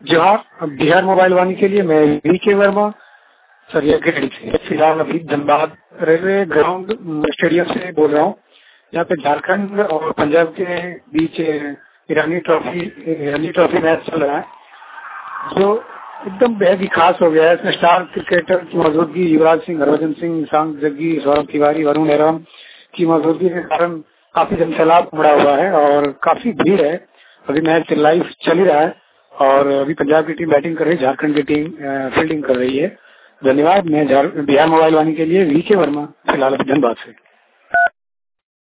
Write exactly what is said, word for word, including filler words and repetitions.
जोहार, बिहार मोबाइल वाणी के लिए मैं वी के वर्मा सरिया गेड़ी से फिलहाल अभी धनबाद रेलवे ग्राउंड स्टेडियम से बोल रहा हूँ। यहाँ पे झारखंड और पंजाब के बीच Irani trophy Irani trophy match चल रहा है जो एकदम बेहद ही खास हो गया है। इसमें स्टार क्रिकेटर की मौजूदगी, युवराज सिंह, हरभजन सिंह, ईशांत जग्गी, सौरभ तिवारी, वरुण एराम की मौजूदगी के कारण काफी जनसैलाब उमड़ा हुआ है और काफी भीड़ है। अभी मैच लाइव चल ही रहा है और अभी पंजाब की टीम बैटिंग कर रही है, झारखंड की टीम फील्डिंग कर रही है। धन्यवाद। मैं बिहार मोबाइल वाणी के लिए वी के वर्मा फिलहाल धनबाद से।